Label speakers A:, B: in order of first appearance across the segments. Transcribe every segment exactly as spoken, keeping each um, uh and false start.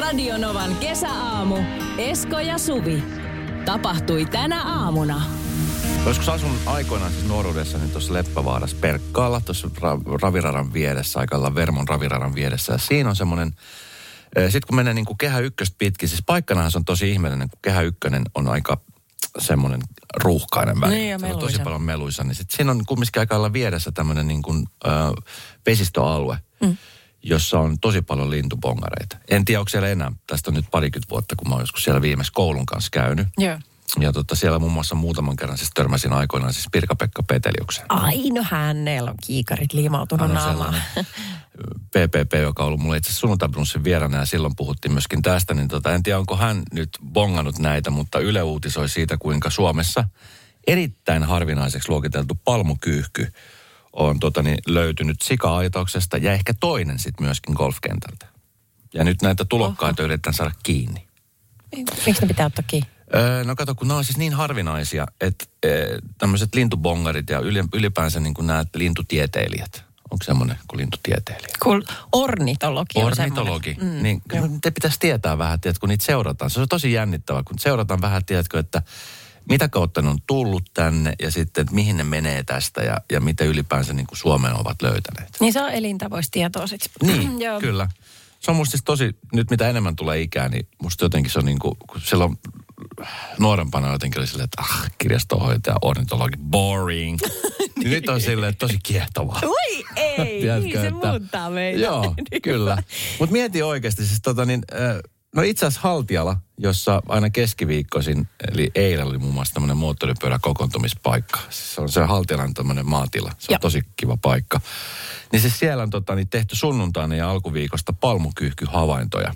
A: Radionovan kesäaamu. Esko ja Suvi. Tapahtui tänä aamuna.
B: Joskus asun aikoinaan siis nuoruudessa niin tuossa Leppävaarassa Perkkaalla, tuossa ra- Raviradan vieressä, aikalla Vermon Raviradan vieressä. Ja siinä on semmoinen, sitten kun menee niin kuin Kehä Ykköstä pitkin, siis paikkanahan se on tosi ihmeellinen, kun Kehä Ykkönen on aika semmoinen ruuhkainen väli.
C: Niin, ja
B: se on tosi paljon meluisa. Niin sit siinä on kumminkin aika lailla vieressä tämmöinen niin kuin äh, vesistöalue, mm. jossa on tosi paljon lintubongareita. En tiedä, onko siellä enää. Tästä on nyt parikymmentä vuotta, kun mä oon joskus siellä viimeksi koulun kanssa käynyt.
C: Joo.
B: Ja tota, siellä muun muassa muutaman kerran siis törmäsin aikoinaan siis Pirkka-Pekka Peteliuksen.
C: Ai no hänellä on kiikarit liimautunut naamaan.
B: P P P, joka on ollut mulle itse sunnuntaibrunssin vieraana ja silloin puhuttiin myöskin tästä, niin tota, en tiedä onko hän nyt bongannut näitä, mutta Yle uutisoi siitä, kuinka Suomessa erittäin harvinaiseksi luokiteltu palmukyyhky on tota, niin, löytynyt sika-aitauksesta ja ehkä toinen sitten myöskin golfkentältä. Ja nyt näitä tulokkaita yritetään saada kiinni.
C: Miksi ne pitää ottaa kiinni?
B: Öö, no kato, kun nämä on siis niin harvinaisia, että e, tämmöiset lintubongarit ja ylipäänsä niin kuin nämä lintutieteilijät. Onko semmoinen kuin lintutieteilijä?
C: Cool. Ornitologi on
B: Ornitologi.
C: Mm,
B: niin te pitäisi tietää vähän, tiedät, kun niitä seurataan. Se on tosi jännittävää, kun seurataan vähän, tiedätkö, että mitä kautta ne on tullut tänne ja sitten, että mihin ne menee tästä ja, ja mitä ylipäänsä niin kuin Suomeen ovat löytäneet.
C: Niin se on elintavoistietoa sitten.
B: Niin, kyllä. Se on musta siis tosi, nyt mitä enemmän tulee ikää, niin musta jotenkin se on niin kuin, kun silloin nuorempana jotenkin oli silleen, että ah, kirjastonhoitaja, ornitologi, boring. Niin nyt on silleen tosi kiehtovaa.
C: Oi ei,
B: Tiedätkö,
C: niin se
B: että,
C: muuttaa meitä.
B: Joo, kyllä. Mutta mieti oikeasti, siis tota niin, no itse asiassa Haltiala, jossa aina keskiviikkoisin, eli eilen oli muun muassa tämmöinen moottoripyörä kokoontumispaikka. Siis se on se Haltialan tämmöinen maatila, se on Joo. tosi kiva paikka. Niin siis siellä on tota, niin tehty sunnuntaina ja alkuviikosta palmukyyhkyhavaintoja.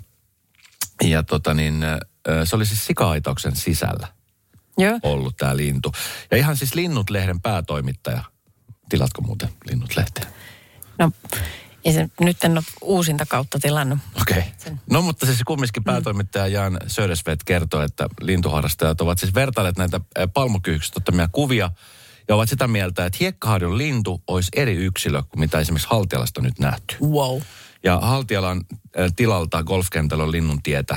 B: Ja tota niin, se oli siis sika-aitauksen sisällä
C: Joo.
B: ollut tämä lintu. Ja ihan siis Linnut-lehden päätoimittaja. Tilatko muuten Linnut-lehteä?
C: No, ei se nyt en ole uusinta kautta tilannut.
B: Okei. Okay. No mutta siis kumminkin päätoimittaja Jan Södersvet kertoo, että lintuharrastajat ovat siis vertailleet näitä palmukyyhkystä ottamia kuvia ja ovat sitä mieltä, että Hiekkaharjun lintu olisi eri yksilö kuin mitä esimerkiksi Haltialasta on nyt nähty.
C: Wow.
B: Ja Haltialan tilalta golfkentällä on linnun tietä.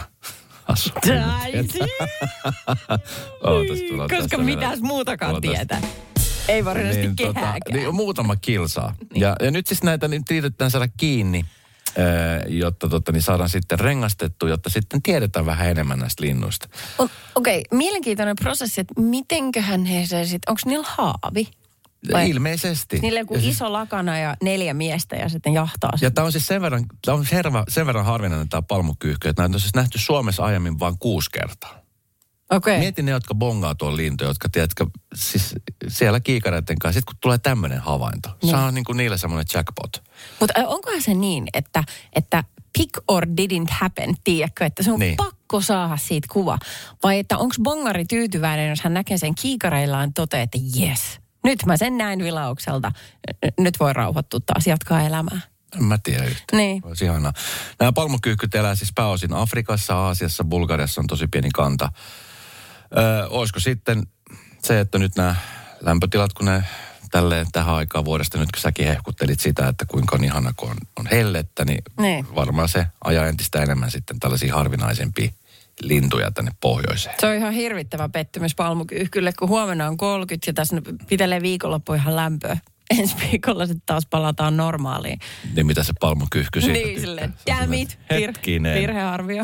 C: Koska mitäs muutakaan tietää. Ei varsinaisesti niin, kehääkään.
B: Tota, niin, muutama kilsaa. Niin. Ja, ja nyt siis näitä niin yritetään saada kiinni, äh, jotta tota, niin saadaan sitten rengastettu, jotta sitten tiedetään vähän enemmän näistä linnuista.
C: Okei, okay. Mielenkiintoinen prosessi, että mitenköhän he se sitten, onko niillä haavi?
B: Vai? Ilmeisesti.
C: Niillä on
B: siis,
C: iso lakana ja neljä miestä ja sitten jahtaa.
B: Ja tämä on siis sen verran, tämä on herva, sen verran harvinainen tämä palmukyyhky, että näitä on siis nähty Suomessa aiemmin vain kuusi kertaa.
C: Okay.
B: Mieti ne, jotka bongaa tuon lintuja, jotka tiedätkö, siis siellä kiikareiden kanssa, sitten kun tulee tämmöinen havainto, niin. Se on niin kuin niille semmoinen jackpot.
C: Mutta onkohan se niin, että, että pick or didn't happen, tiedätkö, että se on niin. pakko saada siitä kuva? Vai että onko bongari tyytyväinen, jos hän näkee sen kiikareillaan toteaa, että jes, nyt mä sen näin vilaukselta, nyt voi rauhoittua taas, jatkaa elämää.
B: En mä tiedä yhtään.
C: Niin.
B: Olisi ihanaa. Nämä palmukyyhkyt elää siis pääosin Afrikassa, Aasiassa, Bulgariassa on tosi pieni kanta. Öö, olisiko sitten se, että nyt nämä lämpötilat, kun ne tälleen tähän aikaan vuodesta, nyt kun säkin hehkuttelit sitä, että kuinka on ihana, kun on, on hellettä, niin, niin varmaan se ajaa entistä enemmän sitten tällaisia harvinaisempia lintuja tänne pohjoiseen.
C: Se on ihan hirvittävä pettymys palmukyyhkylle, kun huomenna on kolmekymmentä ja tässä pitelee viikonloppu ihan lämpöä. Ensi viikolla sitten taas palataan normaaliin.
B: Niin mitä se palmukyyhky siitä
C: Niin silleen, damn it,
B: hetkinen.
C: Virhearvio.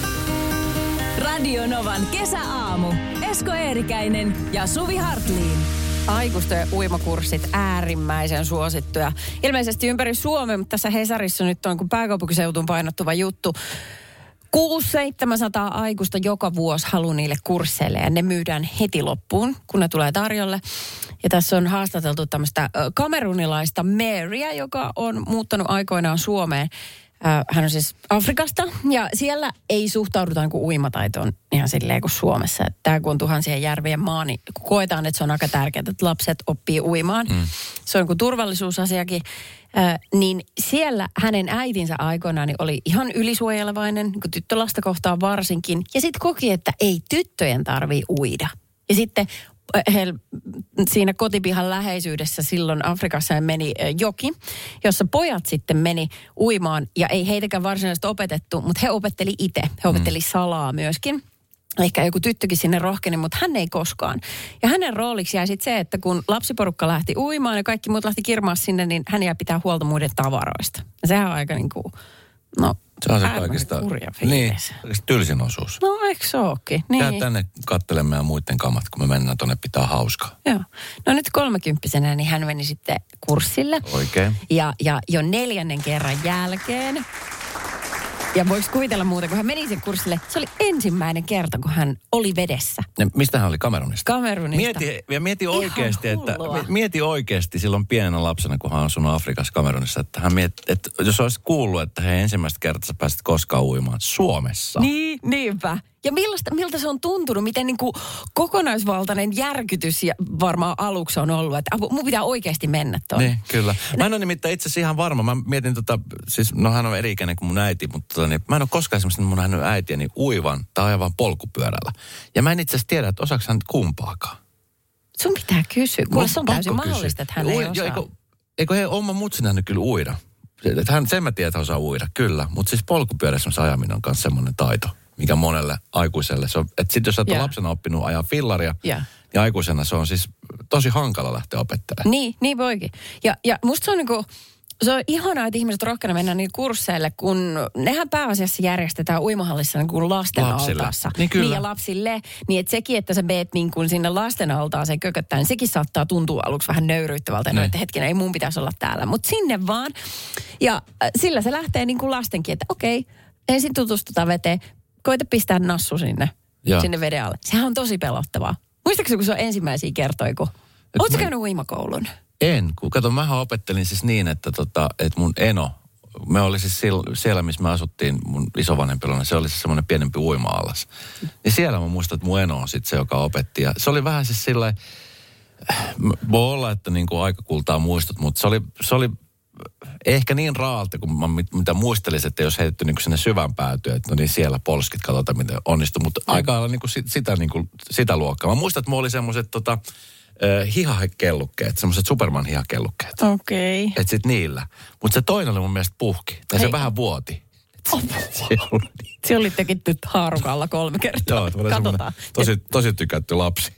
A: Radio Novan kesäaamu. Esko Eerikäinen ja Suvi Hartliin.
C: Aikuisten uimakurssit äärimmäisen suosittuja. Ilmeisesti ympäri Suomea, mutta tässä Hesarissa nyt on, kun pääkaupunkiseutuun painottuva juttu. kuusi seitsemänsataa aikuista joka vuosi haluaa niille kursseille ja ne myydään heti loppuun, kun ne tulee tarjolle. Ja tässä on haastateltu tämmöistä kamerunilaista Marya, joka on muuttanut aikoinaan Suomeen. Hän on siis Afrikasta ja siellä ei suhtauduta niin kuin uimataitoon ihan silleen kuin Suomessa. Tämä kun on tuhansien järvien maa, niin koetaan, että se on aika tärkeää, että lapset oppii uimaan. Mm. Se on kuin turvallisuusasiakin. Äh, niin siellä hänen äitinsä aikoinaan niin oli ihan ylisuojelevainen, niin kuin tyttölasta kohtaan varsinkin. Ja sitten koki, että ei tyttöjen tarvii uida. Ja sitten he, siinä kotipihan läheisyydessä silloin Afrikassa meni joki, jossa pojat sitten meni uimaan ja ei heitäkään varsinaisesti opetettu, mutta he opetteli itse. He opetteli salaa myöskin. Ehkä joku tyttökin sinne rohkeni, mutta hän ei koskaan. Ja hänen rooliksi jäi sitten se, että kun lapsiporukka lähti uimaan ja kaikki muut lähti kirmaa sinne, niin hän jää pitää huolta muiden tavaroista. Ja sehän on aika niin kuin, no,
B: se on se kaikista, niin, tylsin osuus.
C: No, eikö se ookin? Niin.
B: Jää tänne katselemaan muiden kamat, kun me mennään tuonne pitää hauskaa.
C: Joo. No nyt kolmekymppisenä, niin hän meni sitten kurssille.
B: Oikein.
C: Ja, ja jo neljännen kerran jälkeen. Ja voiko kuvitella muuta, kun hän meni sen kurssille, se oli ensimmäinen kerta, kun hän oli vedessä.
B: Ja mistä hän oli? Kamerunista?
C: Kamerunista.
B: Mieti, ja mieti oikeasti, että, mieti oikeasti silloin pienenä lapsena, kun hän on asunut Afrikassa Kamerunissa, että hän mieti, että jos olisi kuullut, että he ensimmäistä kertaa sä pääsit koskaan uimaan Suomessa.
C: Niin, niinpä. Ja millaista, miltä se on tuntunut, miten niin kuin kokonaisvaltainen järkytys ja varmaan aluksi on ollut, että mun pitää oikeasti mennä tuonne.
B: Niin, kyllä. Mä en ole nimittäin itse asiassa ihan varma. Mä mietin tota, siis no hän on eri-ikäinen kuin mun äiti, mutta tota, niin, mä en ole koskaan esimerkiksi mun nähnyt äitiäni uivan tai ajavan polkupyörällä. Ja mä en itse asiassa tiedä, että osaako hän kumpaakaan.
C: Sun pitää kysyä. Kuule, se on täysin mahdollista, että hän Ui, ei osaa.
B: Eikö, eikö he oma mutsi nähnyt kyllä uida? Hän, sen mä tiedän, että osaa uida, kyllä. Mutta siis polkupyörässä ajaminen on myös semmoinen taito, mikä monelle aikuiselle. Se on, että sitten jos sä oot yeah. lapsena oppinut ajaa fillaria, yeah. niin aikuisena se on siis tosi hankala lähteä opettelemaan.
C: Niin, niin voikin. Ja, ja musta se on niinku, se on ihanaa, että ihmiset rohkeana mennään niille kursseille, kun nehän pääasiassa järjestetään uimahallissa niin kuin lasten
B: lapsille.
C: altaassa.
B: Niin kyllä.
C: Niin ja lapsille. Niin että sekin, että sä meet niin kuin sinne lasten altaaseen kököttäen, sekin saattaa tuntua aluksi vähän nöyryyttävältä. No, että hetken, ei mun pitäisi olla täällä. Mutta sinne vaan. Ja sillä se lähtee niin kuin lastenkin, että okei, ensin tutustutaan veteen. Koita pistää nassu sinne, ja. sinne veden alle. Sehän on tosi pelottavaa. Muistatko, kun se on ensimmäisiä kertoja, kun... Oletko mä... käynyt uimakoulun?
B: En, kun kato, mähän opettelin siis niin, että, tota, että mun eno, me oli siis siellä, missä me asuttiin mun isovanhempilona, se oli siis semmoinen pienempi uima-allas. Ja siellä mä muistan, että mun eno on sitten se, joka opetti. Ja se oli vähän siis sillä voi olla, että niinku aika kultaa muistot, mutta se oli, se oli ehkä niin raalta, kun mä mitä muistelisin, että jos heitetty niinku sinne syvän päätyä, että no niin siellä polskit, katsotaan miten onnistuu. Mutta mm. aika lailla niinku sitä, niinku, sitä luokkaa. Mä muistan, että mulla oli semmoiset tota, äh, hihakellukkeet, semmoiset Superman-hihakellukkeet.
C: Okei. Okay.
B: Että sit niillä. Mutta se toinen oli mun mielestä puhki. Tai se vähän vuoti.
C: Oh. Se oli tekitty haarukalla kolme kertaa.
B: Joo, katsotaan. Tosi, tosi tykätty lapsi.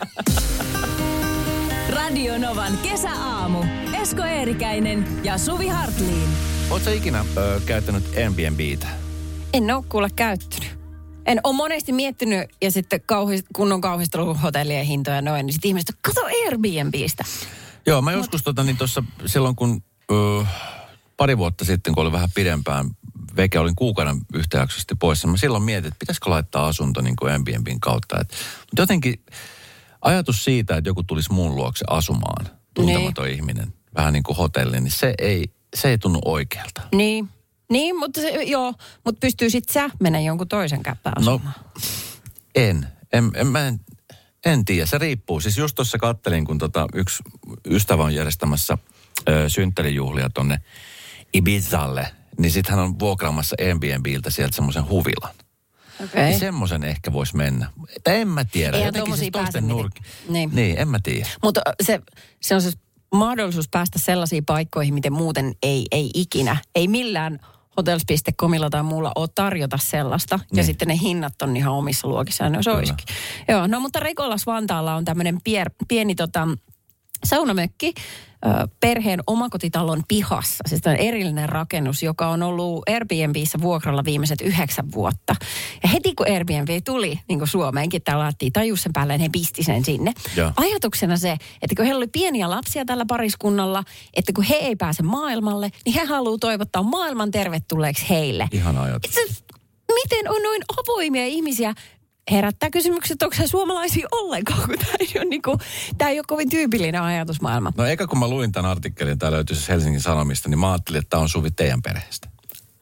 A: Radio Novan kesäaamu. Esko Eerikäinen ja Suvi Hartliin.
B: Ootko ikinä ö, käyttänyt Airbnbtä?
C: En ole kuule käyttänyt. En ole monesti miettinyt ja sitten kauhist, kun on kauhistellut hotellien hintoja noin, niin sitten ihmiset, kato Airbnbistä.
B: Joo, mä joskus tota niin tuossa silloin kun ö, pari vuotta sitten, kun oli vähän pidempään, veke olin kuukauden yhtäjaksoisesti poissa, mä silloin mietin, että pitäisikö laittaa asunto niin kuin Airbnbin kautta. Et, mutta jotenkin ajatus siitä, että joku tulisi mun luokse asumaan, tuntematon niin. ihminen, vähän niin kuin hotelli, niin se ei, se ei tunnu oikealta.
C: Niin, niin mutta, se, joo, mutta pystyy sitten sä mennä jonkun toisen käppään asumaan?
B: No, en. En, en, mä en, en tiedä, se riippuu. Siis just tuossa kattelin, kun tota yksi ystävä on järjestämässä ö, synttärijuhlia tonne Ibizalle, niin sitten hän on vuokraamassa Airbnbiltä sieltä semmoisen huvilan.
C: Okay.
B: Ja semmoisen ehkä voisi mennä. Että en mä tiedä.
C: Eihän
B: jotenkin siis toisten nurki.
C: Niin.
B: niin, en mä tiedä.
C: Mutta se, se on se mahdollisuus päästä sellaisiin paikkoihin, miten muuten ei, ei ikinä, ei millään hotels piste comilla tai muulla ole tarjota sellaista. Niin. Ja sitten ne hinnat on ihan omissa luokissaan, ne olisi olisikin. Joo, no mutta Rekolas Vantaalla on tämmöinen pier, pieni tota, saunamökki perheen omakotitalon pihassa. Siis tämä on erillinen rakennus, joka on ollut Airbnbissä vuokralla viimeiset yhdeksän vuotta. Ja heti kun Airbnb tuli niin kuin Suomeenkin, täällä laittiin tajus sen päälle, he pisti sen sinne. Ja. Ajatuksena se, että kun heillä oli pieniä lapsia tällä pariskunnalla, että kun he ei pääse maailmalle, niin he haluaa toivottaa maailman tervetulleeksi heille.
B: Ihana ajatus.
C: Se, miten on noin avoimia ihmisiä? Herättää kysymykset, onko se suomalaisia ollenkaan, kun tämä ei ole, niin kuin, tämä ei ole kovin tyypillinen ajatusmaailma.
B: No eikä kun mä luin tämän artikkelin, tämä löytyy siis Helsingin Sanomista, niin mä ajattelin, että tämä on Suvi teidän perheestä.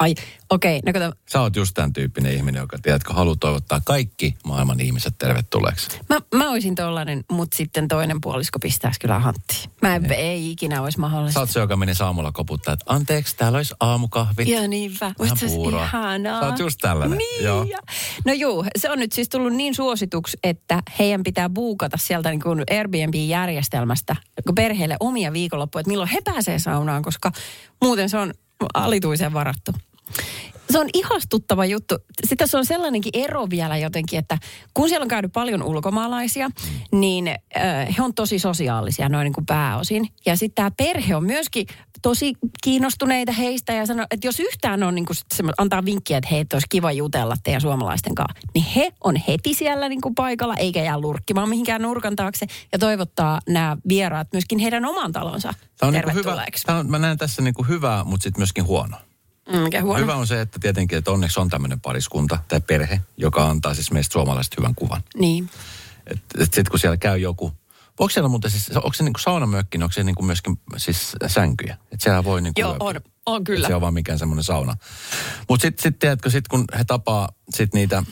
C: Ai, okei. Okay, no
B: Sä oot just tämän tyyppinen ihminen, joka tiedätkö, haluaa toivottaa kaikki maailman ihmiset tervetulleeksi.
C: Mä, mä olisin tollainen, mutta sitten toinen puolisko pistäisi kyllä hanttiin. Mä en, ei ikinä olisi mahdollista.
B: Sä oot se, joka meni aamulla koputtaa, että anteeksi, täällä olisi aamukahvit.
C: Ja niinpä.
B: Vähän
C: Musta
B: puuroa.
C: ihanaa.
B: Sä oot just tällainen.
C: Niin.
B: Joo.
C: No juu, se on nyt siis tullut niin suosituksi, että heidän pitää buukata sieltä niin kuin Airbnb-järjestelmästä perheelle omia viikonloppuja, että milloin he pääsee saunaan, koska muuten se on alituisen varattu. Se on ihastuttava juttu. Sitten se on sellainenkin ero vielä jotenkin, että kun siellä on käynyt paljon ulkomaalaisia, niin äh, he on tosi sosiaalisia noin niin kuin pääosin. Ja sitten tämä perhe on myöskin tosi kiinnostuneita heistä ja sanoo, että jos yhtään on niin kuin se antaa vinkkiä, että hei, että olisi kiva jutella teidän suomalaisten kanssa, niin he on heti siellä niin kuin paikalla, eikä jää lurkkimaan mihinkään nurkan taakse ja toivottaa nämä vieraat myöskin heidän oman talonsa
B: Tämä on niin kuin hyvä,
C: tervetulleeksi.
B: tämä on, mä näen tässä niin kuin hyvää, mutta sitten myöskin huono.
C: Mm, huono.
B: Hyvä on se, että tietenkin, että onneksi on tämmöinen pariskunta tai perhe, joka antaa siis meistä suomalaiset hyvän kuvan.
C: Niin.
B: Että et sitten kun siellä käy joku, onko siellä muuten siis, onko se niin kuin saunamökki, niin onko se niin kuin myöskin siis sänkyjä? Että siellä voi niin kuin...
C: Joo, on, on kyllä.
B: Että se on vaan mikään semmoinen sauna. Mutta sitten sit, tiedätkö, sit kun he tapaa sit niitä,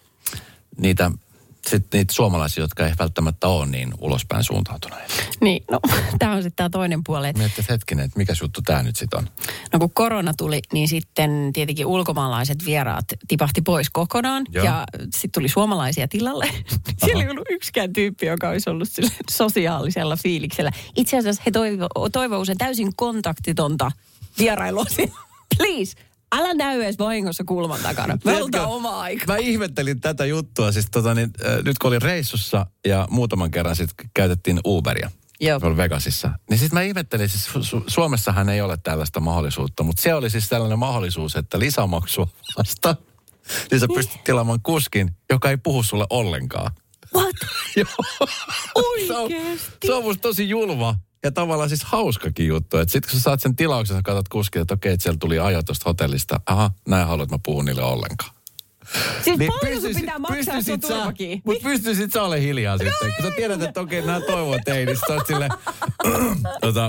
B: niitä, sit niitä suomalaisia, jotka ei välttämättä ole niin ulospäin suuntautuneita.
C: Niin, no tämä on sitten tämä toinen puoli. Että
B: Miettii hetkinen, että mikä juttu tämä nyt sitten on.
C: no kun korona tuli, niin sitten tietenkin ulkomaalaiset vieraat tipahti pois kokonaan.
B: Joo.
C: Ja sitten tuli suomalaisia tilalle. Siellä ei ollut yksikään tyyppi, joka olisi ollut sille sosiaalisella fiiliksellä. Itse asiassa he toivo, toivo usein täysin kontaktitonta vierailua. Please, älä näy edes vahingossa kulman takana. Me oltaan oma aika.
B: Mä ihmettelin tätä juttua. Siis tota, niin, äh, nyt kun olin reissussa ja muutaman kerran sitten käytettiin Uberia.
C: Joo.
B: Tuolla Vegasissa. Niin sitten mä ihmettelin, siis Su- Suomessahan ei ole tällaista mahdollisuutta, mutta se oli siis tällainen mahdollisuus, että lisämaksu vasta, niin sä pystyt tilaamaan kuskin, joka ei puhu sulle ollenkaan.
C: What?
B: Joo.
C: Oikeesti?
B: Se on, se on musta tosi julma ja tavallaan siis hauskakin juttu. Että sit kun sä saat sen tilauksen, sä katsot kuskin, että okei, että siellä tuli ajo tuosta hotellista. Aha, näin haluat, että mä puhun niille ollenkaan.
C: Siis niin paljon sun pitää maksaa sun turvakin.
B: Mutta pystyisit sä ole hiljaa no sitten. Kun sä tiedät, että okei, nämä toivovat ei, niin sä oot silleen... tota,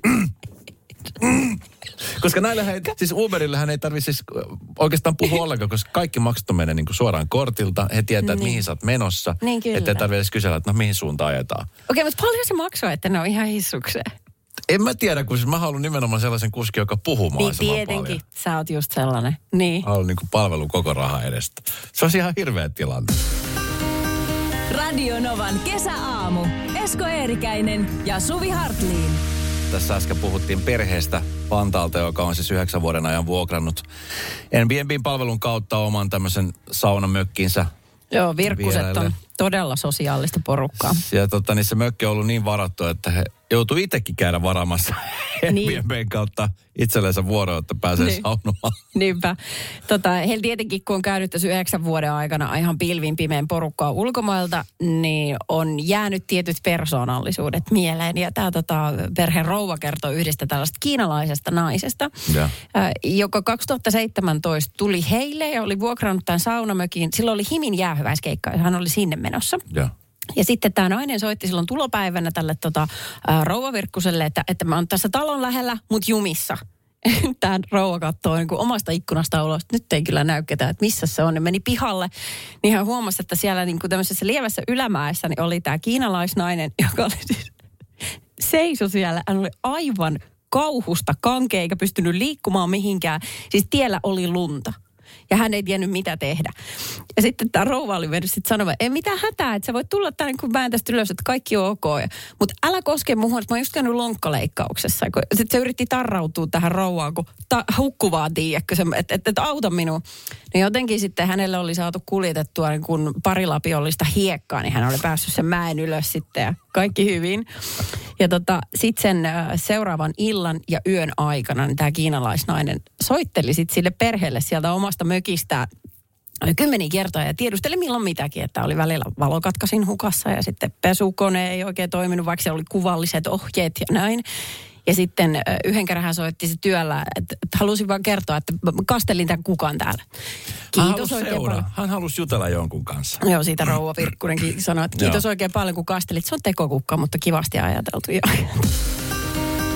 B: koska näillähän ei, siis Uberillähän ei tarvitse siis oikeastaan puhua ollenkaan, koska kaikki maksut menee niin kuin suoraan kortilta. He tietää, että
C: niin.
B: mihin sä oot menossa.
C: Niin kyllä.
B: Että ei tarvitse edes kysellä, että no mihin suuntaan ajetaan.
C: Okei, mutta paljon se maksaa, että ne on ihan hissukseen?
B: En mä tiedä, kun siis mä haluan nimenomaan sellaisen kuskin, joka puhuu
C: Niin
B: mahdollisimman
C: tietenkin,
B: paljon.
C: sä oot just sellainen. Niin.
B: Haluan niin kuin palvelun koko rahan edestä. Se on ihan hirveä tilanne.
A: Radio Novan kesäaamu. Esko Eerikäinen ja Suvi Hartliin.
B: Tässä äsken puhuttiin perheestä Vantaalta, joka on siis yhdeksän vuoden ajan vuokrannut Airbnbin palvelun kautta oman tämmöisen saunamökkinsä.
C: Joo, Virkkuset
B: vieraille.
C: on todella sosiaalista porukkaa.
B: Ja tota, niin se mökki on ollut niin varattu, että he joutuu itsekin käydä varaamassa
C: Niin.
B: Airbnbin kautta itsellensä vuoroa, että pääsee
C: Niin.
B: saunomaan.
C: Niinpä. Tota, heillä tietenkin, kun on käynyt tässä yhdeksän vuoden aikana ihan pilvin pimeän porukkaa ulkomailta, niin on jäänyt tietyt persoonallisuudet mieleen. Ja tämä tota, perheen rouva kertoo yhdestä tällaista kiinalaisesta naisesta,
B: Ja.
C: äh, joka kaksituhattaseitsemäntoista tuli heille ja oli vuokrannut tämän saunamökin. Silloin oli Himin jäähyväiskeikka, hän oli sinne menossa.
B: Ja.
C: Ja sitten tämä nainen soitti silloin tulopäivänä tälle tota, ää, rouvavirkkuselle, että, että mä oon tässä talon lähellä, mut jumissa. Tämä rouva katsoo niin kuin omasta ikkunasta ulos, nyt ei kyllä näy ketään, että missä se on. Ne meni pihalle, niin hän huomasi, että siellä niin kuin tämmöisessä lievässä ylämäessä niin oli tämä kiinalaisnainen, joka oli siis seiso siellä. Hän oli aivan kauhusta kankea, eikä pystynyt liikkumaan mihinkään. Siis tiellä oli lunta. Ja hän ei tiennyt, mitä tehdä. Ja sitten tämä rouva oli mennyt sitten sanomaan, ei mitään hätää, että sä voit tulla tänne, kun mä tästä ylös, että kaikki on ok. Mutta älä koske muuhun, että mä oon just käynyt lonkkaleikkauksessa. Sitten se yritti tarrautua tähän rouvaan, kun ta- hukkuvaa tiedätkö, että et, et auta minua. No jotenkin sitten hänelle oli saatu kuljetettua niin kuin parilapiollista hiekkaa, niin hän oli päässyt sen mäen ylös sitten ja kaikki hyvin. Ja tota, sitten sen äh, seuraavan illan ja yön aikana niin tämä kiinalaisnainen soitteli sitten sille perheelle sieltä omasta mökistä kymmeniä kertoja ja tiedusteli milloin mitäkin, että oli välillä valokatkaisin hukassa ja sitten pesukone ei oikein toiminut, vaikka siellä oli kuvalliset ohjeet ja näin. Ja sitten äh, yhden kerran hän soitti se työllä, että, että halusin vaan kertoa, että kastelin tämän kukan täällä.
B: Hän halusi seuraa. Hän halusi jutella jonkun kanssa.
C: Joo, siitä rouva Virkkunenkin sanoi, että kiitos oikein paljon kun kastelit. Se on tekokukka, mutta kivasti ajateltu.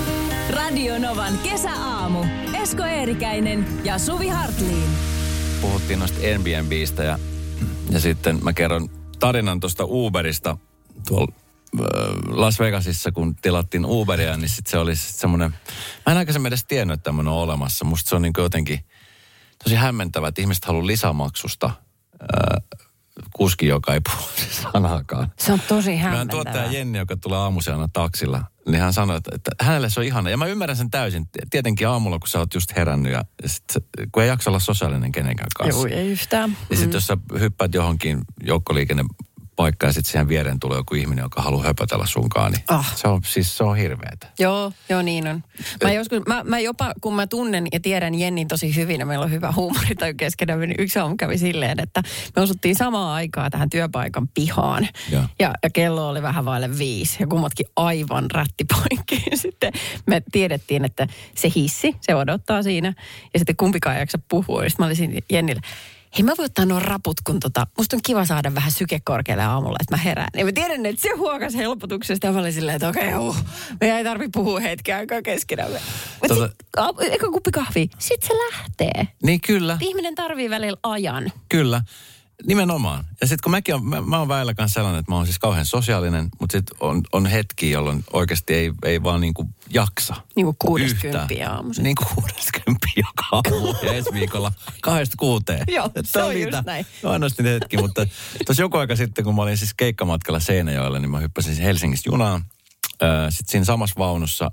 A: Radio Novan kesäaamu. Esko Eerikäinen ja Suvi Hartliin.
B: Puhuttiin noista Airbnbistä ja, ja sitten mä kerron tarinan tuosta Uberista tuolla Las Vegasissa, kun tilattiin Uberia, niin sitten se oli semmoinen, mä en aikaisemmin edes tiennyt, että tämmöinen on olemassa. Musta se on niin jotenkin tosi hämmentävä, että ihmiset haluaa lisämaksusta ää, kuski, joka ei puhu sanaakaan.
C: Se on tosi hämmentävä.
B: Meidän tuottaja Jenni, joka tulee aamusiana taksilla, niin hän sanoi, että, että hänelle se on ihana. Ja mä ymmärrän sen täysin. Tietenkin aamulla, kun sä oot just herännyt ja, ja sit, kun ei jaksa olla sosiaalinen kenenkään kanssa.
C: Joo, ei yhtään.
B: Ja sitten mm. jos sä hyppäät johonkin joukkoliikennepaikkaan ja sitten siihen viereen tulee joku ihminen, joka haluaa höpötellä sunkaan, niin
C: ah.
B: se on siis se on hirveetä.
C: Joo, joo niin on. Mä, joskus, mä, mä jopa, kun mä tunnen ja tiedän Jennin tosi hyvin ja meillä on hyvä huumorintaju keskenämme, niin yksi aamu kävi silleen, että me osuttiin samaa aikaa tähän työpaikan pihaan. Ja, ja, ja kello oli vähän vaille viisi ja kummatkin aivan rättipoikki. Sitten me tiedettiin, että se hissi, se odottaa siinä ja sitten kumpikaan ei jaksa puhua. Ja sitten mä olisin Jennille, hei mä voin ottaa nuo raput, kun tota, musta on kiva saada vähän syke korkealle aamulla, että mä herään. Ja mä tiedän, että se huokas helpotuksesta ja mä olin silleen, että okei, okay, uh, me ei tarvitse puhua hetken aikaa keskenämme. Mutta tota... sitten, eka kuppi kahvia, sit se lähtee.
B: Niin kyllä.
C: Ihminen tarvii välillä ajan.
B: Kyllä. Nimenomaan. Ja sitten kun mäkin on, mä, mä oon väillä kanssa sellainen, että mä oon siis kauhean sosiaalinen, mutta sitten on, on hetki, jolloin oikeasti ei, ei vaan niinku jaksa.
C: Niin kuin kuudeskymppiä aamuisin.
B: Niin kuin kuudeskymppiä joka aamu ja ensi viikolla kahdesta kuuteen.
C: Joo, se on niitä, just näin.
B: No ainoastaan hetki, mutta tuossa joku aika sitten, kun mä olin siis keikkamatkalla Seinäjoelle, niin mä hyppäsin Helsingistä junaan. Sitten siinä samassa vaunussa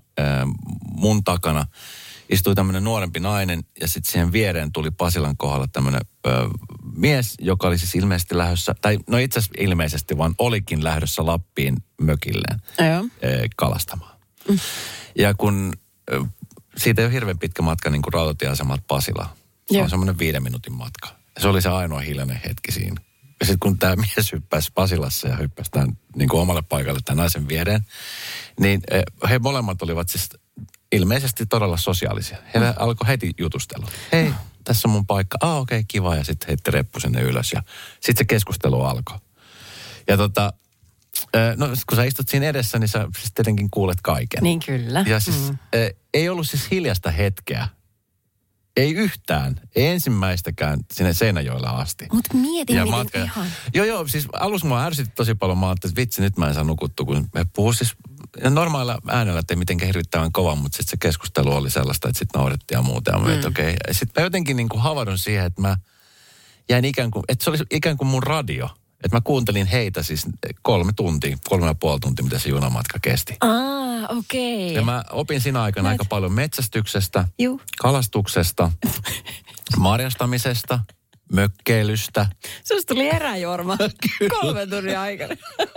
B: mun takana istui tämmöinen nuorempi nainen ja sitten siihen viereen tuli Pasilan kohdalla tämmöinen ö, mies, joka oli siis ilmeisesti lähdössä, tai no itse asiassa ilmeisesti vaan olikin lähdössä Lappiin mökilleen ö, kalastamaan. Mm. Ja kun ö, siitä ei ole hirveän pitkä matka niin kuin rautatieasemalta Pasilaan. Se Joo. on semmoinen viiden minuutin matka. Ja se oli se ainoa hiljainen hetki siinä. Ja sitten kun tämä mies hyppäsi Pasilassa ja hyppäsi tämän niin kuin omalle paikalle tämän naisen viereen, niin ö, he molemmat olivat siis ilmeisesti todella sosiaalisia. He mm. alkoi heti jutustella. Hei, mm. tässä on mun paikka. Ah, okei, okay, kiva. Ja sitten heitti reppu sinne ylös. Ja sitten se keskustelu alkoi. Ja tota, no kun sä istut siinä edessä, niin sä siis tietenkin kuulet kaiken.
C: Niin kyllä.
B: Ja siis mm. ei ollut siis hiljasta hetkeä. Ei yhtään. Ei ensimmäistäkään sinne Seinäjoella asti.
C: Mutta mieti,
B: ja
C: miten
B: matka...
C: ihan.
B: Joo, joo. Siis alussa mua ärsytti tosi paljon. Mä ajattelin, että vitsi, nyt mä en saa nukuttua, kun me puhuu siis normaalilla äänellä, että ei mitenkään hirvittävän kova, mutta sitten se keskustelu oli sellaista, että sitten naurettiin ja muuta. Ja mä mm. okei. Okay. Sitten mä jotenkin niin kuin havahdun siihen, että mä jäin ikään kuin, että se oli ikään kuin mun radio. Että mä kuuntelin heitä siis kolme tuntia, kolme ja puoli tuntia, mitä se junamatka kesti.
C: Ah, okei. Okay.
B: Ja mä opin siinä aikana Näet. aika paljon metsästyksestä,
C: Juh.
B: kalastuksesta, marjastamisesta, mökkeilystä.
C: Susta tuli eräjorma kolmen tunnin aikana.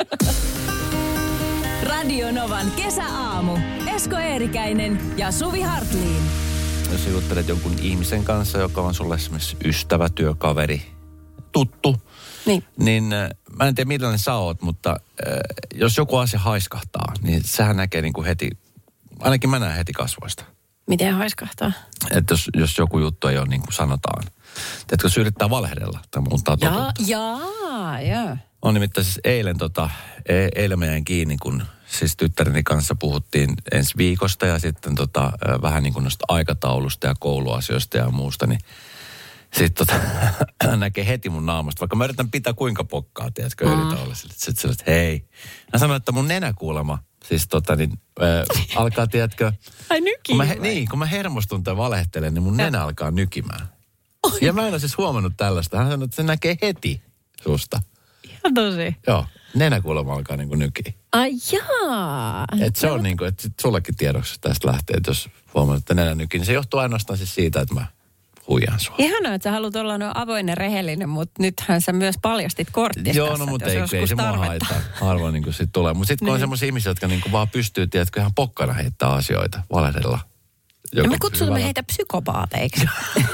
A: Radio Novan kesäaamu. Esko Eerikäinen ja Suvi Hartliin.
B: Jos juttelet jonkun ihmisen kanssa, joka on sulle esimerkiksi ystävä, työkaveri, tuttu,
C: niin,
B: niin mä en tiedä millainen sä oot, mutta äh, jos joku asia haiskahtaa, niin sehän näkee niin kuin heti, ainakin mä näen heti kasvoista.
C: Miten haiskahtaa?
B: Että jos, jos joku juttu ei ole niin kuin sanotaan. Tiedätkö, se yrittää valehdella tai muuttaa totuutta.
C: Jaa, jaa.
B: On nimittäin siis eilen, tota, e- eilen mä jäin kiinni, kun siis tyttäreni kanssa puhuttiin ensi viikosta ja sitten tota, vähän niin kuin noista aikataulusta ja kouluasioista ja muusta, niin sitten tota, näkee heti mun naamasta, vaikka mä yritän pitää kuinka pokkaa, tiedätkö, mm. yritän olla sille. Sitten sille, että hei. Mä sanoin, että mun nenäkuulema, siis tota niin, äh, alkaa, tiedätkö.
C: Ai nykii.
B: Kun mä, niin, kun mä hermostun tai valehtelen, niin mun ja. nenä alkaa nykimään. Oi. Ja mä en ole siis huomannut tällaista. Hän sanoi, että se näkee heti susta.
C: Ihan tosi.
B: Joo, nenäkuulema alkaa niin kuin nykiä.
C: Ai jaa.
B: Että se on niin kuin, että sullekin tiedoksi tästä lähtee, että jos huomaat, että nenä nykii, niin se johtuu ainoastaan siis siitä, että mä huijaan sua.
C: Ihanaa, että sä haluat olla no avoinen rehellinen, mutta nythän sä myös paljastit korttis.
B: Joo,
C: tässä,
B: no mutta ei, ei se mua haittaa. Harvoin niin kuin sit tulee. Mutta sitten kun niin. on semmoisia ihmisiä, jotka niin kuin vaan pystyy, tiedätkö, ihan pokkana heittää asioita, valehdella.
C: Ja me kutsumme hyvä... heitä psykopaateiksi.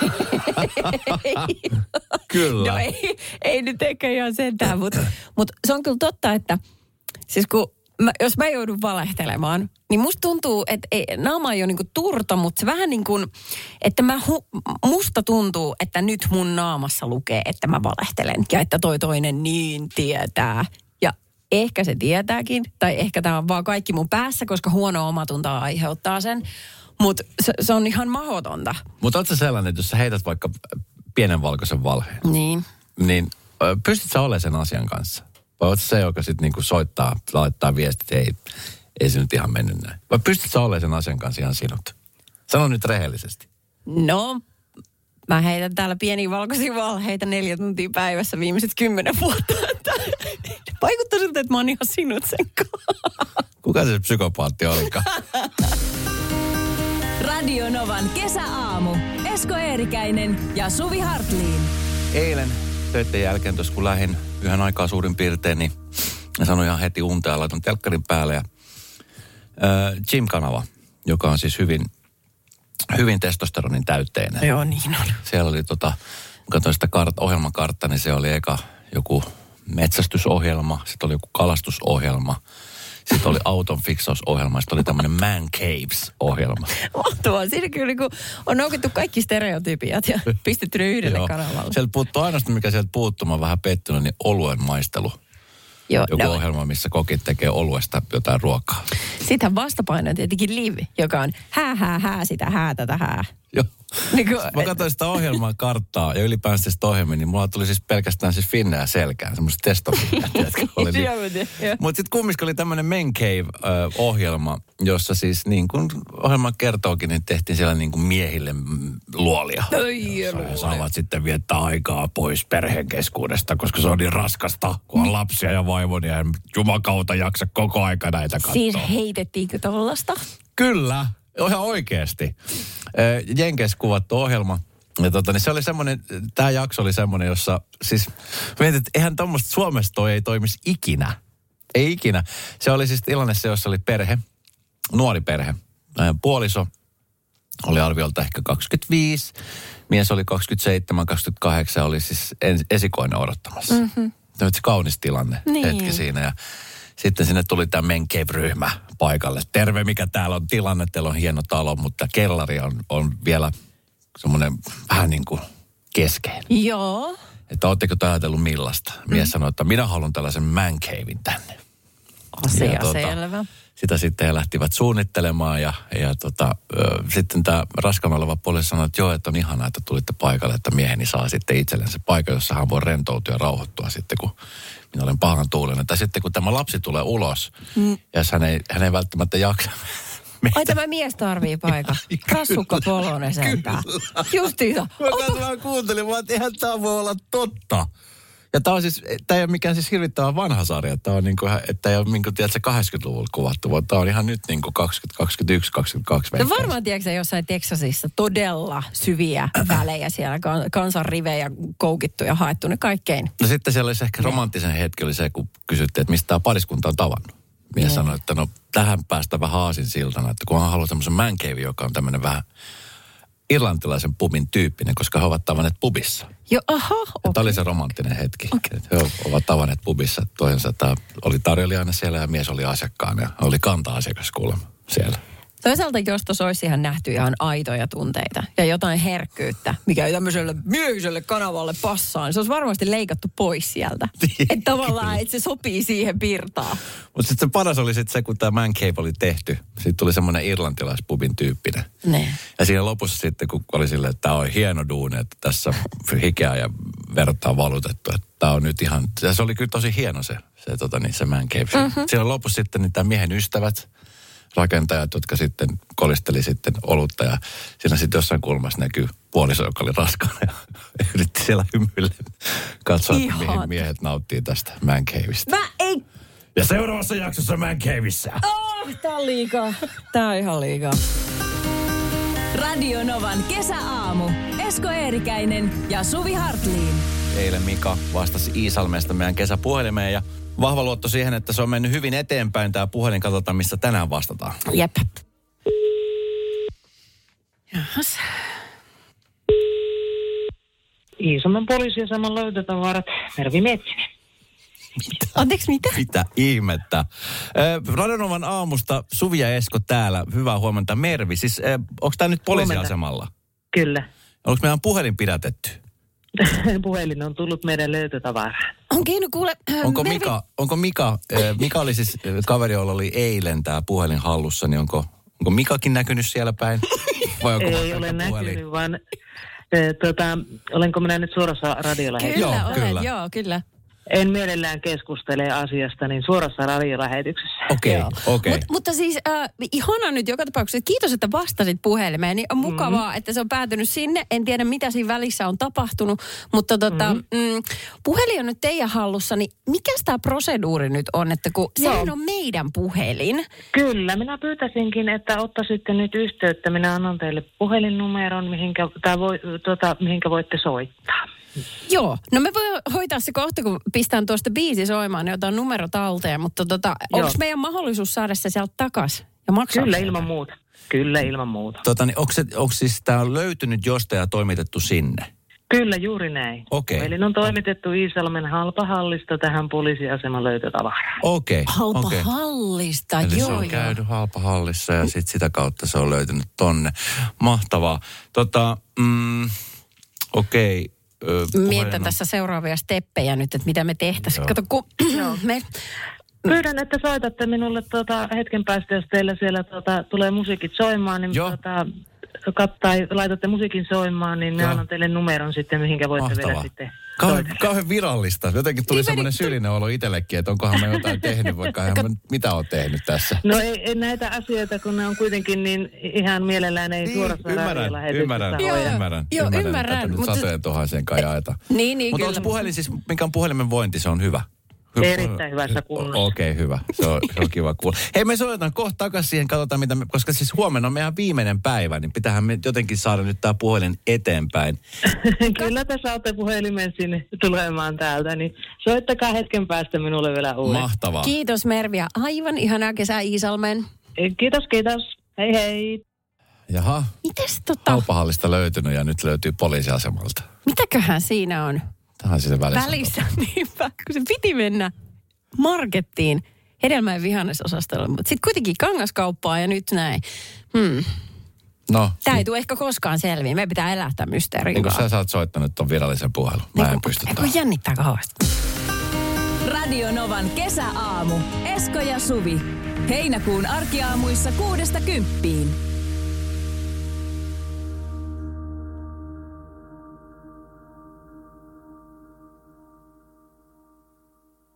B: Kyllä.
C: No ei, ei nyt ehkä ihan sentään, mutta mut se on kyllä totta, että siis kun mä, jos mä joudun valehtelemaan, niin musta tuntuu, että ei, naama ei ole niinku turta, mutta se vähän niin kuin, että mä hu, musta tuntuu, että nyt mun naamassa lukee, että mä valehtelen ja että toi toinen niin tietää. Ja Ehkä se tietääkin, tai ehkä tämä on vaan kaikki mun päässä, koska huono omatuntoa aiheuttaa sen. Mutta se, se on ihan mahdotonta.
B: Mutta ootko sellainen, että jos sä heität vaikka pienen valkoisen valheen,
C: niin,
B: niin pystyt sä olemaan sen asian kanssa? Vai ootko se, joka sitten niinku soittaa, laittaa viestit, ei, ei se nyt ihan mennyt näin? Vai pystyt sä olemaan sen asian kanssa ihan sinut? Sano nyt rehellisesti.
C: No, mä heitän täällä pieniä valkoisia valheita neljä tuntia päivässä viimeiset kymmenen vuotta. Vaikuttaa siltä, että mä oon ihan sinut sen kanssa.
B: Kuka se psykopaatti olikaan?
A: Radio Novan kesäaamu. Esko Eerikäinen ja Suvi Hartliin.
B: Eilen töiden jälkeen, tuossa kun lähdin yhden aikaa suurin piirtein, niin mä sanoin ihan heti unta ja laitan telkkarin päälle. Ja, ää, Gym-kanava, joka on siis hyvin, hyvin testosteronin täytteinen.
C: Joo, niin on.
B: Siellä oli tota, katsoin sitä kart, ohjelmakartta, niin se oli eka joku metsästysohjelma, sitten oli joku kalastusohjelma, sitten oli auton fiksausohjelma, sitten oli tämmöinen Man Caves-ohjelma.
C: Mahtavaa. Siinä kyllä kun on noukittu kaikki stereotypiat ja pistetty ne yhdelle kanavalle.
B: Sieltä puuttuu ainoastaan, mikä sieltä puuttuu, mä vähän pettynyt, niin oluen maistelu.
C: Joo,
B: joku
C: no.
B: ohjelma, missä kokit tekee oluesta jotain ruokaa.
C: Sittenhän vastapaino on tietenkin Liv, joka on hää, hää, hää, sitä hää, tätä hää.
B: Joo.
C: Niin kun,
B: mä katsoin sitä ohjelmaa karttaa ja ylipäänsä sitä ohjelmia, niin mulla tuli siis pelkästään siis finnejä selkään, semmoiset testofinnejät, jotka oli niin. Mutta sitten kumminkin oli tämmöinen Men Cave-ohjelma, jossa siis niin kuin ohjelma kertookin, niin tehtiin siellä niin kuin miehille luolia. Ja saavat sitten viettää aikaa pois perheen keskuudesta, koska se on niin raskasta, kun on lapsia ja vaimonia ja jumakauta jaksa koko aika näitä katsoa.
C: Siis heitettiinkö tollasta?
B: Kyllä. Ihan oikeasti. Jenkeissä kuvattu ohjelma. Ja tota, niin se oli semmoinen, tämä jakso oli semmoinen, jossa siis, mietin, että eihän tuommoista Suomessa toi ei toimisi ikinä. Ei ikinä. Se oli siis tilanne se, jossa oli perhe, nuori perhe. Puoliso oli arviolta ehkä kaksikymmentäviisi, mies oli kaksikymmentäseitsemän, kaksikymmentäkahdeksan, oli siis esikoinen odottamassa. Mm-hmm. Tämä on se kaunis tilanne niin. Hetki siinä ja sitten sinne tuli tämä Men Cave-ryhmä paikalle. Terve, mikä täällä on tilanne. Teillä on hieno talo, mutta kellari on, on vielä semmoinen vähän niin kuin keskeinen.
C: Joo.
B: Että ootteko te ajatellut millaista? Mies mm. sanoi, että minä haluan tällaisen Man Cavein tänne.
C: Asia ja, tuota, selvä.
B: Sitä sitten he lähtivät suunnittelemaan ja, ja tota, ö, sitten tämä raskaana oleva poliisi sanoi, että joo, että on ihanaa, että tulitte paikalle, että mieheni saa sitten itselleen se paikka, jossa hän voi rentoutua ja rauhoittua sitten, kun minä olen pahan tuulinen. Tai sitten kun tämä lapsi tulee ulos, mm. ja hän ei, hän ei välttämättä jaksa.
C: Ai tämä mies tarvii paikan. Rassukka Polonen sentään. Justiinsa.
B: Mä, mä kuuntelin vaan, että eihän tämä voi olla totta. Ja tämä on siis, tämä ei ole mikään siis hirvittävän vanha sarja. Tämä on niin kuin, että ei ole niin kuin, tiedätkö, kahdeksankymmentäluvulla kuvattu, vaan tämä on ihan nyt niin kuin kaksikymmentä, kaksikymmentäyksi, kaksikymmentäkaksi.
C: No varmaan tiedätkö jossain Texasissa todella syviä välejä siellä, kansan rivejä koukittu ja haettu ne kaikkein.
B: No sitten siellä olisi ehkä romanttisen hetki oli se, kun kysyttiin, että mistä tämä pariskunta on tavannut. Mies no. sanoi, että no tähän päästä vähän aasinsiltana, että kun hän haluaa tämmöisen Man Cave, joka on tämmöinen vähän irlantilaisen pubin tyyppinen, koska he ovat tavanneet pubissa.
C: Joo, aha. Okay.
B: Tämä oli se romanttinen hetki.
C: Okay.
B: He ovat tavanneet pubissa toisensa. Tämä oli tarjoilijana siellä ja mies oli asiakkaana ja oli kanta-asiakas kuulemma siellä.
C: Toisaalta jos tuossa olisi ihan nähty ihan aitoja tunteita ja jotain herkkyyttä, mikä ei tämmöiselle miehiselle kanavalle passaa, niin se olisi varmasti leikattu pois sieltä. Että tavallaan, että se sopii siihen pirtaan.
B: Mutta sitten se paras oli sitten se, kun tämä Man Cave oli tehty. Sitten tuli semmoinen irlantilaispubin tyyppinen.
C: Ne.
B: Ja siinä lopussa sitten, kun oli silleen, että tämä on hieno duuni, että tässä hikeä ja vertaa valutettu. Että tämä on nyt ihan, ja se oli kyllä tosi hieno se, se, tota niin, se Man Cave. Mm-hmm. Siinä lopussa sitten niin tämä miehen ystävät, rakentajat, jotka sitten kolisteli sitten olutta ja siinä sitten jossain kulmassa näkyy puoliso, joka oli raskaana ja yritti siellä hymyille katsoa, että mihin miehet nauttii tästä Man Caveista.
C: Mä ei...
B: Ja seuraavassa jaksossa Man Caveissa.
C: Oh, tää on liikaa. Tää on ihan liikaa.
A: Radio Novan kesäaamu. Esko Eerikäinen ja Suvi Hartliin.
B: Eilen Mika vastasi Iisalmesta meidän kesäpuhelimeen ja vahva luotto siihen, että se on mennyt hyvin eteenpäin tämä puhelin. Katsotaan, missä tänään vastataan.
C: Jep. Jahas.
D: Iisalmen poliisiaseman löytötavarat. Mervi Miettinen.
B: Mitä?
C: Anteeksi, mitä?
B: Mitä ihmettä. Radio Novan aamusta Suvi ja Esko täällä. Hyvää huomenta. Mervi, siis onko tämä nyt poliisiasemalla?
D: Kyllä.
B: Onko meidän puhelin pidätetty?
D: Puhelin on tullut meidän löytötavaraan.
C: Onkin, no kuule... Äh,
B: Onko
C: Mervi...
B: Mika, onko Mika, äh, Mika oli siis äh, kaveri, jolla oli eilen tämä puhelin hallussa, niin onko, onko Mikakin näkynyt siellä päin? Vai onko
D: Ei ole näkynyt, vaan e, tota, olenko minä nyt suorassa radiolähetyksessä?
C: Kyllä,
B: Joo,
C: olet,
B: kyllä.
C: joo, kyllä.
D: En mielellään keskustele asiasta niin suorassa radiolähetyksessä.
B: Okei, okay, okei.
C: Mut, mutta siis äh, ihana nyt joka tapauksessa. Kiitos, että vastasit puhelimeen. Niin on mukavaa, mm-hmm. että se on päätynyt sinne. En tiedä, mitä siinä välissä on tapahtunut. Mutta tota, mm-hmm. mm, puhelin on nyt teidän hallussa. Niin mikä tämä proseduuri nyt on? Että kun sehän on meidän puhelin.
D: Kyllä, minä pyytäisinkin, että ottaisitte nyt yhteyttä. Minä annan teille puhelinnumeron, mihinkä, tai voi, tota, mihinkä voitte soittaa.
C: Joo, no me voi hoitaa se kohta, kun pistän tuosta biisi soimaan, niin otan numero talteen, mutta tota, onko meidän mahdollisuus saada se sieltä takas ja maksaa?
D: Kyllä
C: sieltä?
D: ilman muuta. Kyllä ilman muuta.
B: Tota, niin onko, se, onko siis tämä löytynyt jostain ja toimitettu sinne?
D: Kyllä, juuri näin.
B: Okei.
D: Eli on toimitettu Iisalmen Halpahallista tähän poliisiaseman löytötavaraan.
B: Okei.
C: Halpa
B: okei.
C: hallista,
B: Eli
C: joo
B: se on
C: joo.
B: käynyt Halpahallissa ja sitten sitä kautta se on löytynyt tonne. Mahtavaa. Tota, mm, okei. Ö,
C: Mietin tässä seuraavia steppejä nyt, että mitä me tehtäisiin.
B: Joo.
C: Kato, kun me...
D: Pyydän, että soitatte minulle tuota, hetken päästä, jos teillä siellä tuota, tulee musiikit soimaan, niin tuota, tai laitatte musiikin soimaan, niin
B: Joo.
D: annan teille numeron sitten, mihinkä voitte
B: Mahtavaa.
D: vielä sitten
B: Kauhean,
D: soitella.
B: kauhean virallista. Jotenkin tuli
C: Niin
B: semmoinen
C: meni-
B: sylinen olo itsellekin, että onkohan mä jotain tehnyt, vaikka en mä, mitä on tehnyt tässä.
D: No ei, ei näitä asioita, kun ne on kuitenkin niin ihan mielellään ei
B: Niin,
D: suorassa
B: ymmärrän,
D: radiolähetyksessä
B: ymmärrän,
C: Joo,
D: hoida.
B: ymmärrän,
C: joo,
B: ymmärrän,
C: ymmärrän,
B: että nyt
C: mutta-
B: satojen tuhansien kai jaeta.
C: Niin, niin,
B: Mutta
C: kyllä.
B: onko puhelin siis, mikä on puhelimen vointi, se on hyvä? Hy-
D: Erittäin hyvässä kunnossa.
B: O- Okei, okay, hyvä. Se on, se on kiva kuulla. Hei, me soitetaan kohta takaisin siihen, katsotaan mitä me, koska siis huomenna on meidän viimeinen päivä, niin pitäähän me jotenkin saada nyt tämä puhelin eteenpäin.
D: Kyllä te saatte puhelimen sinne tulemaan täältä, niin soittakaa hetken päästä minulle vielä uuden.
B: Mahtavaa.
C: Kiitos Merviä. Aivan ihanaa kesää Iisalmeen.
D: Kiitos, kiitos. Hei hei.
B: Jaha,
C: Mites tota,
B: Halpahallista löytynyt ja nyt löytyy poliisiasemalta.
C: mitäköhän siinä on?
B: Tähän sitten välissä.
C: Välissä, niinpä, kun se piti mennä markettiin hedelmä- ja vihannesosastolle, mutta sitten kuitenkin kangaskauppaa ja nyt näin. Hmm.
B: No,
C: Tämä ei tule ehkä koskaan selviin. Me pitää elää tämän mysteerin
B: niin kuin
C: kanssa.
B: sä, sä oot soittanut ton virallisen puhelun. Mä en pysty
C: Ei
B: tuohon.
C: kun jännittää kauheasti.
A: Radio Novan kesäaamu. Esko ja Suvi. Heinäkuun arkiaamuissa kuudesta kymppiin.